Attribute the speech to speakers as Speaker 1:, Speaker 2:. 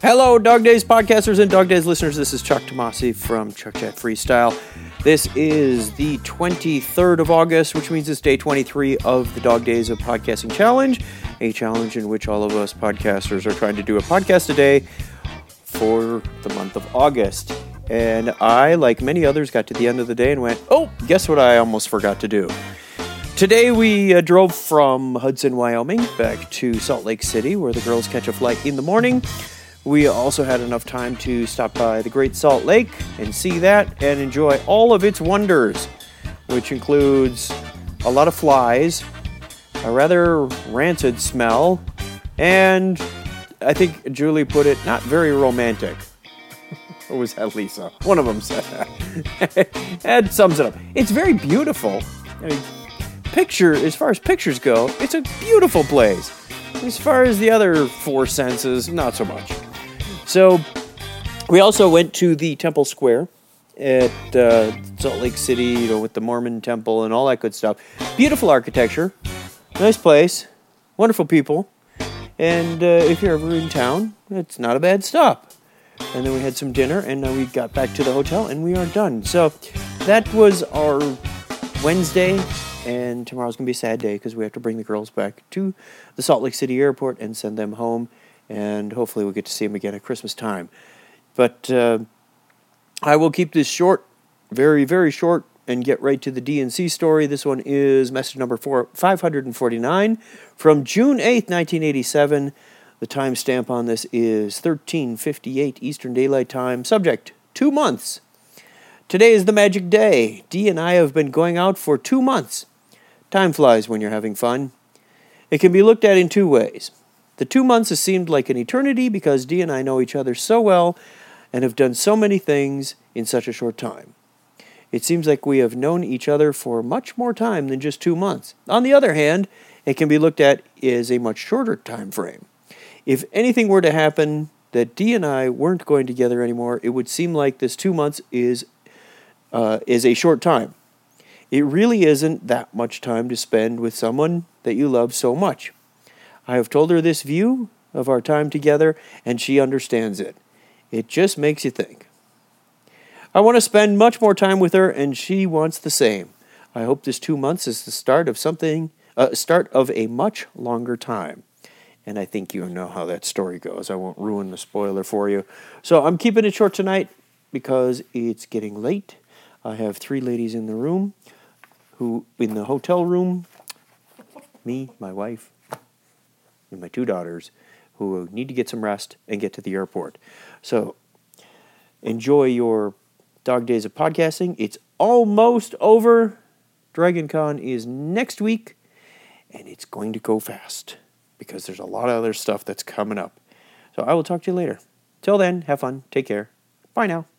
Speaker 1: Hello, Dog Days podcasters and Dog Days listeners. This is Chuck Tomasi from Chuck Chat Freestyle. This is the 23rd of August, which means it's day 23 of the Dog Days of Podcasting Challenge, a challenge in which all of us podcasters are trying to do a podcast a day for the month of August. And I, like many others, got to the end of the day and went, oh, guess what I almost forgot to do? Today we drove from Hudson, Wyoming, back to Salt Lake City, where the girls catch a flight in the morning. We also had enough time to stop by the Great Salt Lake and see that and enjoy all of its wonders, which includes a lot of flies, a rather rancid smell, and I think Julie put it, not very romantic. Or was that Lisa? One of them said that. That sums it up. It's very beautiful. I mean, as far as pictures go, it's a beautiful place. As far as the other four senses, not so much. So, we also went to the Temple Square at Salt Lake City, with the Mormon temple and all that good stuff. Beautiful architecture, nice place, wonderful people, and if you're ever in town, it's not a bad stop. And then we had some dinner, and we got back to the hotel, and we are done. So, that was our Wednesday, and tomorrow's going to be a sad day because we have to bring the girls back to the Salt Lake City airport and send them home. And hopefully we'll get to see them again at Christmas time. But I will keep this short, very, very short, and get right to the DNC story. This one is message number 549 from June 8th, 1987. The timestamp on this is 13:58 Eastern Daylight Time. Subject, 2 months. Today is the magic day. Dee and I have been going out for 2 months. Time flies when you're having fun. It can be looked at in two ways. The 2 months has seemed like an eternity because Dee and I know each other so well and have done so many things in such a short time. It seems like we have known each other for much more time than just 2 months. On the other hand, it can be looked at as a much shorter time frame. If anything were to happen that Dee and I weren't going together anymore, it would seem like this 2 months is a short time. It really isn't that much time to spend with someone that you love so much. I have told her this view of our time together, and she understands it. It just makes you think. I want to spend much more time with her, and she wants the same. I hope this 2 months is the start of a much longer time. And I think you know how that story goes. I won't ruin the spoiler for you. So I'm keeping it short tonight because it's getting late. I have 3 ladies in the room, in the hotel room, me, my wife, and my 2 daughters, who need to get some rest and get to the airport. So, enjoy your Dog Days of Podcasting. It's almost over. Dragon Con is next week, and it's going to go fast because there's a lot of other stuff that's coming up. So, I will talk to you later. Till then, have fun. Take care. Bye now.